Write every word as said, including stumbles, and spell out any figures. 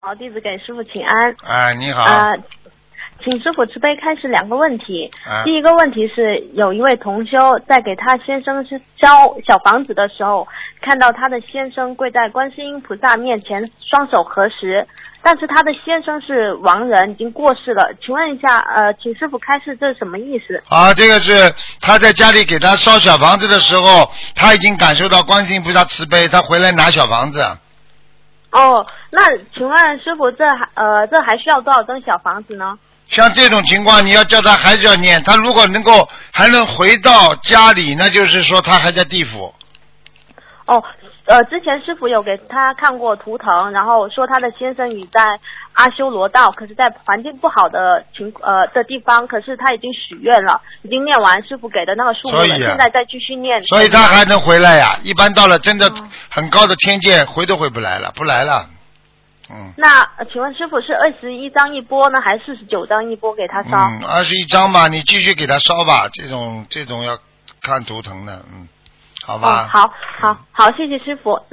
好，弟子给师傅请安。 哎，你好。 呃，请师傅慈悲开示两个问题。 啊、 第一个问题是，有一位同修在给他先生是交小房子的时候，看到他的先生跪在观世音菩萨面前，双手合十，但是他的先生是亡人，已经过世了。请问一下，呃，请师傅开示这是什么意思？ 啊，这个是他在家里给他烧小房子的时候，他已经感受到观世音菩萨慈悲，他回来拿小房子。 哦，那请问师傅，这还呃这还需要多少张小房子呢？ 像这种情况，你要叫他还是要念。他如果能够还能回到家里，那就是说他还在地府。 哦，呃，之前师傅有给他看过图腾，然后说他的先生已在阿修罗道，可是在环境不好的情呃的地方，可是他已经许愿了，已经念完师傅给的那个数目了， 所以啊、 现在再继续念。 所以他还能回来呀？一般到了真的很高的天界，回都回不来了，不来了。嗯。 那、呃、请问师傅是二十一张一波呢，还是四十九张一波给他烧？ 嗯，二十一张吧，你继续给他烧吧。这种这种要看图腾的，嗯，好吧。 哦，好，好，好，谢谢师傅。